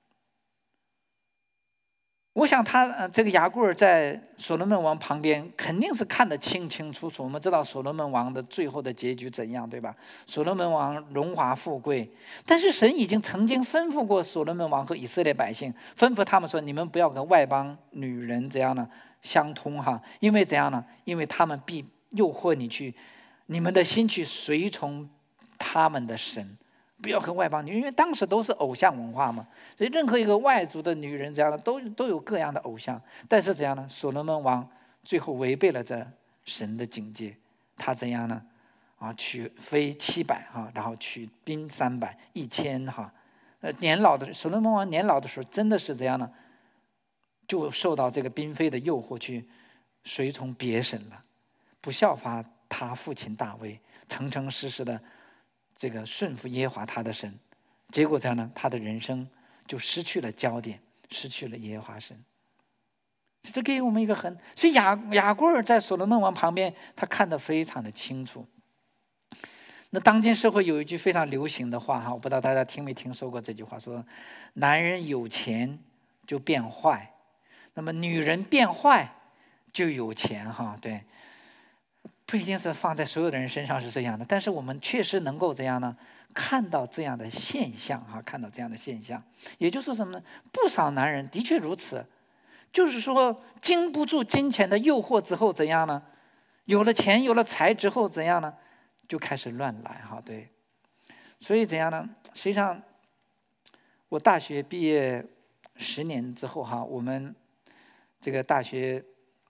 我想他呃，这个雅各尔在所罗门王旁边肯定是看得清清楚楚。我们知道所罗门王的最后的结局怎样，对吧？所罗门王荣华富贵，但是神已经曾经吩咐过所罗门王和以色列百姓，吩咐他们说：你们不要跟外邦女人怎样呢相通哈，因为怎样呢？因为他们必诱惑你去，你们的心去随从他们的神。不要和外邦女，因为当时都是偶像文化嘛，所以任何一个外族的女人这样的都都有各样的偶像。但是怎样呢？所罗门王最后违背了这神的警戒，他怎样呢？啊，娶妃七百哈，然后娶宾三百，一千哈。呃，年老的所罗门王年老的时候，真的是这样呢，就受到这个嫔妃的诱惑，去随从别神了，不效法他父亲大卫，诚诚实实的。这个顺服耶和华他的神，结果这样呢，他的人生就失去了焦点，失去了耶和华神。这给我们一个很，所以雅雅各尔在所罗门王旁边，他看得非常的清楚。那当今社会有一句非常流行的话哈，我不知道大家听没听说过这句话，说男人有钱就变坏，那么女人变坏就有钱哈，对。不一定是放在所有的人身上是这样的，但是我们确实能够怎样呢？看到这样的现象哈，看到这样的现象，也就是说什么呢？不少男人的确如此，就是说经不住金钱的诱惑之后怎样呢？有了钱有了财之后怎样呢？就开始乱来哈，对。所以怎样呢？实际上，我大学毕业十年之后哈，我们这个大学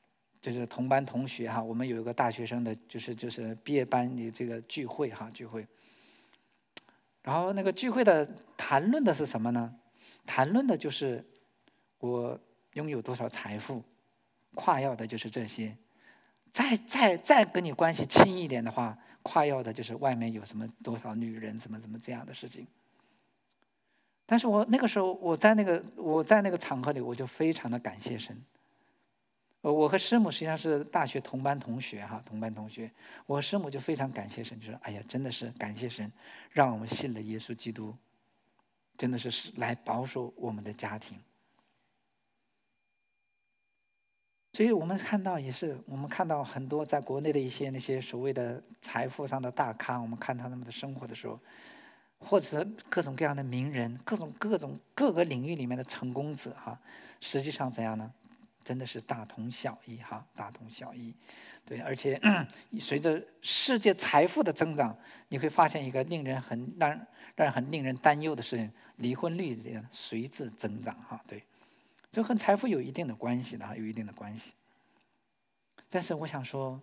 就是同班同学哈，我们有一个大学生的，就是就是毕业班的这个聚会哈聚会。然后那个聚会的谈论的是什么呢？谈论的就是我拥有多少财富，夸耀的就是这些。再再再跟你关系亲一点的话，夸耀的就是外面有什么多少女人，什么什么这样的事情。但是我那个时候我在那个我在那个场合里，我就非常的感谢神。我和师母实际上是大学同班同学哈，同班同学。我和师母就非常感谢神，就说：“哎呀，真的是感谢神，让我们信了耶稣基督，真的是来保守我们的家庭。”所以我们看到也是，我们看到很多在国内的一些那些所谓的财富上的大咖，我们看他们的生活的时候，或者各种各样的名人，各种各种各个领域里面的成功者哈，实际上怎样呢？真的是大同小异哈，大同小异。对，而且随着世界财富的增长，你会发现一个令人很让让人很令人担忧的事情：离婚率这样随之增长哈。对，这和财富有一定的关系的哈，有一定的关系。但是我想说，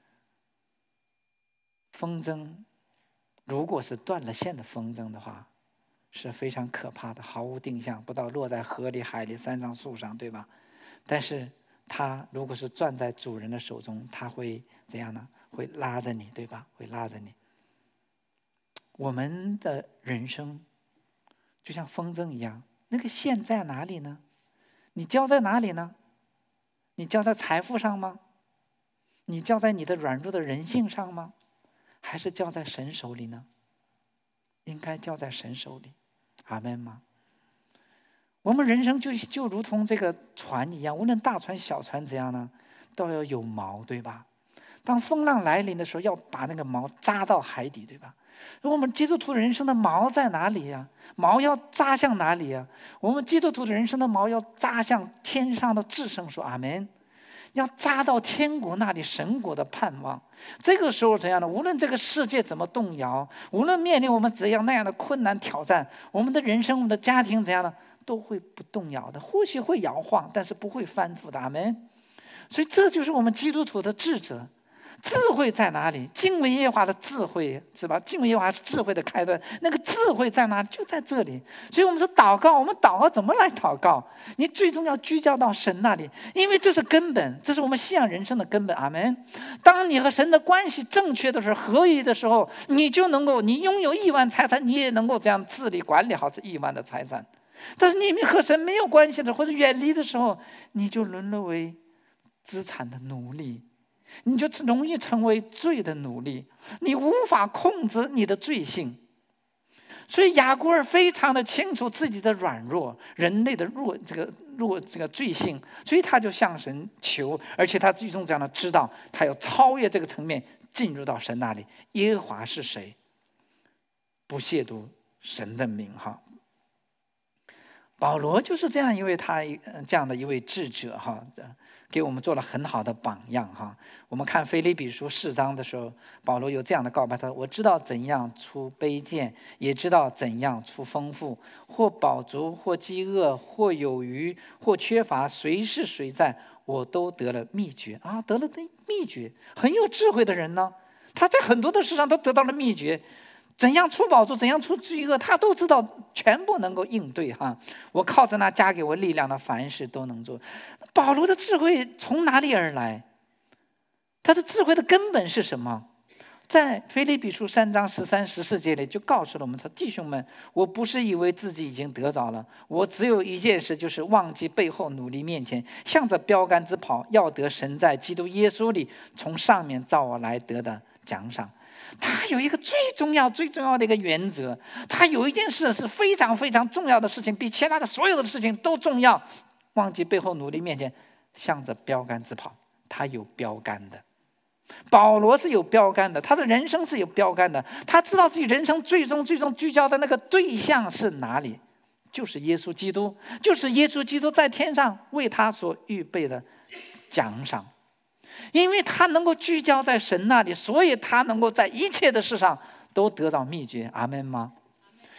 风筝如果是断了线的风筝的话，是非常可怕的，毫无定向，不知道落在河里、海里、山上、树上，对吧？但是它如果是攥在主人的手中，它会怎样呢？会拉着你，对吧？会拉着你。我们的人生就像风筝一样，那个线在哪里呢？你交在哪里呢？你交在财富上吗？你交在你的软弱的人性上吗？还是交在神手里呢？应该交在神手里。阿们吗？我们人生就就如同这个船一样，无论大船小船怎样呢，都要有锚，对吧？当风浪来临的时候，要把那个锚扎到海底，对吧？我们基督徒人生的锚在哪里呀？锚要扎向哪里呀？我们基督徒人生的锚要扎向天上的至圣所，阿们。要扎到天国那里，神国的盼望。这个时候怎样呢？无论这个世界怎么动摇，无论面临我们怎样那样的困难挑战，我们的人生、我们的家庭怎样呢？都会不动摇的，或许会摇晃，但是不会翻覆的。阿们。所以这就是我们基督徒的智者。智慧在哪里？敬畏耶和华的智慧是吧？敬畏耶和华是智慧的开端。那个智慧在哪里？就在这里。所以我们说祷告，我们祷告怎么来祷告？你最终要聚焦到神那里，因为这是根本，这是我们信仰人生的根本。阿们。当你和神的关系正确的时候，合一的时候，你就能够，你拥有亿万财产，你也能够这样治理管理好这亿万的财产。但是你和神没有关系的，或者远离的时候，你就沦落为资产的奴隶。你就容易成为罪的奴隶，你无法控制你的罪性。所以雅各尔非常的清楚自己的软弱，人类的弱这个弱这个罪性，所以他就向神求，而且他最终这样的知道，他要超越这个层面，进入到神那里。耶和华是谁？不亵渎神的名哈。保罗就是这样一位他这样的一位智者哈，给我们做了很好的榜样哈。我们看腓立比书四章的时候，保罗有这样的告白：他说，我知道怎样出卑贱，也知道怎样出丰富，或饱足，或饥饿，或有余，或缺乏，随是随在，我都得了秘诀啊，得了的秘诀。很有智慧的人呢，他在很多的事上都得到了秘诀。怎样出饱足，怎样出饥饿，他都知道，全部能够应对哈。我靠着那加给我力量的，凡事都能做。保罗的智慧从哪里而来？他的智慧的根本是什么？在腓立比书三章十三、十四节里就告诉了我们：说弟兄们，我不是以为自己已经得着了，我只有一件事，就是忘记背后，努力面前，向着标杆直跑，要得神在基督耶稣里从上面召我来得的奖赏。他有一个最重要最重要的一个原则，他有一件事是非常非常重要的事情，比其他的所有的事情都重要。忘记背后，努力面前，向着标杆直跑。他有标杆的，保罗是有标杆的，他的人生是有标杆的。他知道自己人生最终最终聚焦的那个对象是哪里，就是耶稣基督，就是耶稣基督在天上为他所预备的奖赏。因为他能够聚焦在神那里，所以他能够在一切的事上都得到秘诀。阿们吗？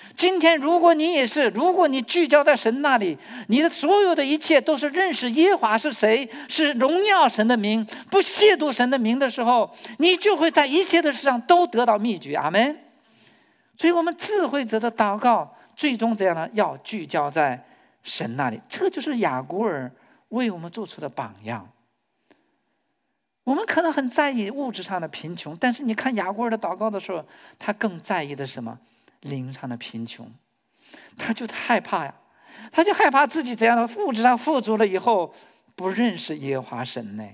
今天如果你也是，如果你聚焦在神那里，你的所有的一切都是认识耶和华是谁，是荣耀神的名，不亵渎神的名的时候，你就会在一切的事上都得到秘诀。阿们。所以我们智慧者的祷告最终这样呢，要聚焦在神那里。这就是雅古尔为我们做出的榜样。我们可能很在意物质上的贫穷，但是你看雅古尔的祷告的时候，他更在意的是什么？灵上的贫穷。他就害怕呀，他就害怕自己这样的物质上富足了以后不认识耶和华神呢。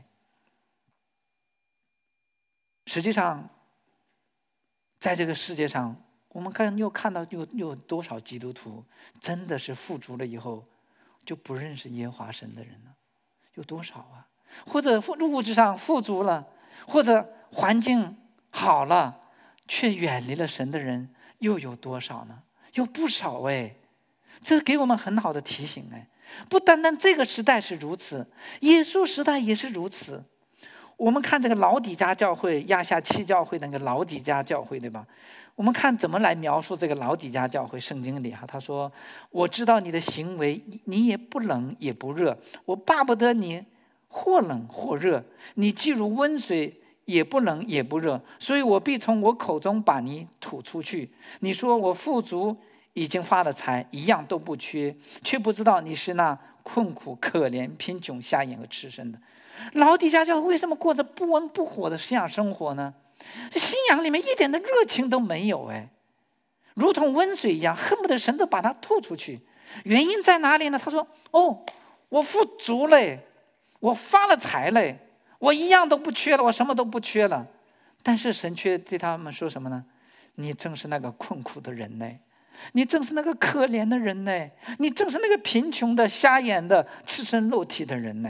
实际上在这个世界上，我们看又看到有有多少基督徒真的是富足了以后就不认识耶和华神的人呢？有多少啊？或者物质上富足了，或者环境好了，却远离了神的人又有多少呢？有不少哎，这给我们很好的提醒哎。不单单这个时代是如此，耶稣时代也是如此。我们看这个老底嘉教会，亚夏七教会那个老底嘉教会，对吧？我们看怎么来描述这个老底嘉教会。圣经里哈，他说：“我知道你的行为，你也不冷也不热，我巴不得你或冷或热，你既如温水，也不冷也不热，所以我必从我口中把你吐出去。你说我富足，已经发了财，一样都不缺，却不知道你是那困苦可怜贫穷瞎眼和赤身的。”老底嘉教会为什么过着不温不火的信仰生活呢？信仰里面一点的热情都没有哎，如同温水一样，恨不得神都把它吐出去。原因在哪里呢？他说：“哦，我富足了，我发了财了，我一样都不缺了，我什么都不缺了。”但是神却对他们说什么呢？你正是那个困苦的人呢，你正是那个可怜的人呢，你正是那个贫穷的、瞎眼的、赤身露体的人呢。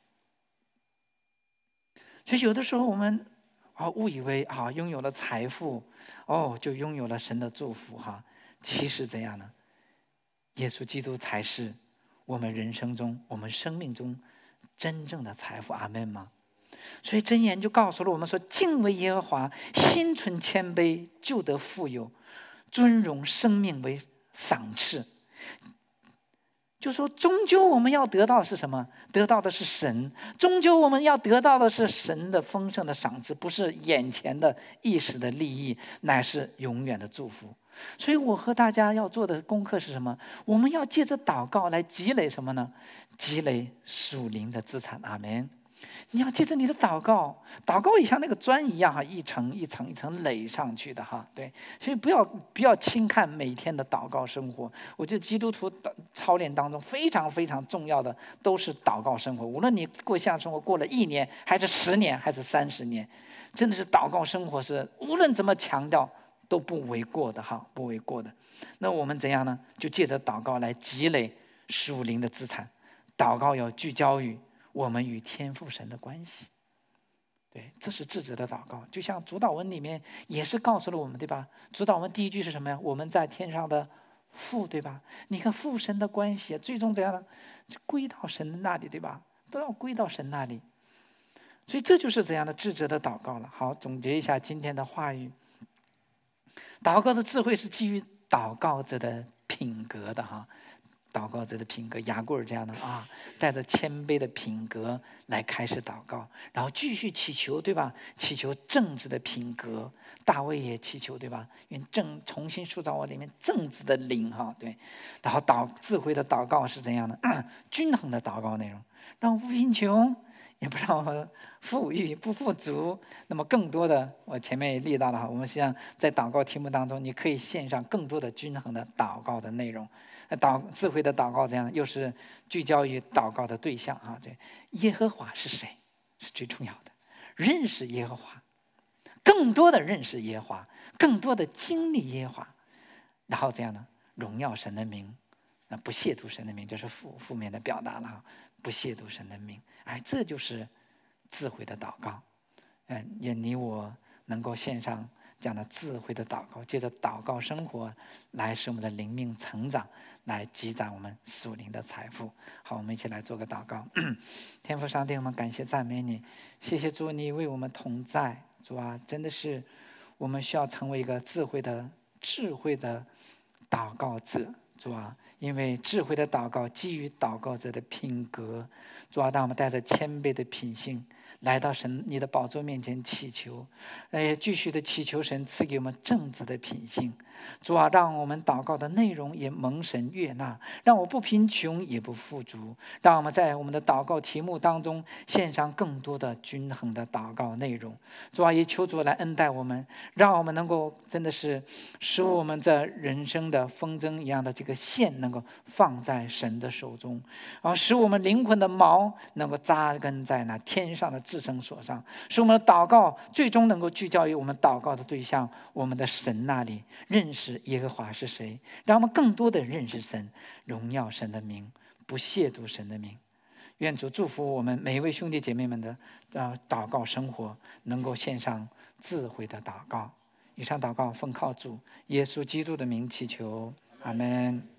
所以有的时候我们啊误以为啊拥有了财富，哦就拥有了神的祝福哈。其实怎样呢？耶稣基督才是我们人生中、我们生命中真正的财富。阿们吗？所以箴言就告诉了我们说：敬畏耶和华，心存谦卑，就得富有；尊荣生命为赏赐。就说终究我们要得到的是什么？得到的是神。终究我们要得到的是神的丰盛的赏赐，不是眼前的一时的利益，乃是永远的祝福。所以我和大家要做的功课是什么？我们要借着祷告来积累什么呢？积累属灵的资产。阿们。你要借着你的祷告，祷告也像那个砖一样哈，一层一层一层垒上去的哈。对，所以不要不要轻看每天的祷告生活。我觉得基督徒的操练当中非常非常重要的都是祷告生活。无论你过信仰生活过了一年，还是十年，还是三十年，真的是祷告生活是无论怎么强调都不为过的哈，不为过的。那我们怎样呢？就借着祷告来积累属灵的资产。祷告要聚焦于我们与天父神的关系，对，这是智者的祷告。就像主祷文里面也是告诉了我们，对吧？主祷文第一句是什么呀？我们在天上的父，对吧？你看父神的关系，最终怎样呢？就归到神那里，对吧？都要归到神那里。所以这就是怎样的智者的祷告了。好，总结一下今天的话语。祷告的智慧是基于祷告者的品格的哈。祷告者的品格，雅各尔这样的啊，带着谦卑的品格来开始祷告，然后继续祈求，对吧？祈求正直的品格。大卫也祈求，对吧？愿正重新塑造我里面正直的灵哈，对。然后祷智慧的祷告是怎样的？均衡的祷告内容，让我不贫穷，也不让我富裕不富足。那么更多的，我前面也列到了哈，我们实际上在祷告题目当中，你可以献上更多的均衡的祷告的内容。祷智慧的祷告这样，又是聚焦于祷告的对象啊，对，耶和华是谁是最重要的，认识耶和华，更多的认识耶和华，更多的经历耶和华，然后这样呢，荣耀神的名，那不亵渎神的名，就是负负面的表达了，不亵渎神的名，哎，这就是智慧的祷告，嗯，愿你我能够献上这样的智慧的祷告，借着祷告生活来使我们的灵命成长，来积攒我们属灵的财富。好，我们一起来做个祷告。天父上帝，我们感谢赞美你，谢谢主，你为我们同在。主啊，真的是我们需要成为一个智慧的智慧的祷告者。主啊，因为智慧的祷告基于祷告者的品格。主啊，让我们带着谦卑的品性来到神你的宝座面前祈求，哎，继续的祈求神赐给我们正直的品性。主啊，让我们祷告的内容也蒙神悦纳，让我不贫穷也不富足。让我们在我们的祷告题目当中献上更多的均衡的祷告内容。主啊，也求主来恩待我们，让我们能够真的是使我们这人生的风筝一样的这个线能够放在神的手中，啊，使我们灵魂的锚能够扎根在那天上的至圣所上，使我们的祷告最终能够聚焦于我们祷告的对象，我们的神那里，认识耶和华是谁，让我们更多的认识神，荣耀神的名，不亵渎神的名。愿主祝福我们每一位兄弟姐妹们的呃祷告生活能够献上智慧的祷告。以上祷告奉靠主耶稣基督的名祈求，阿们。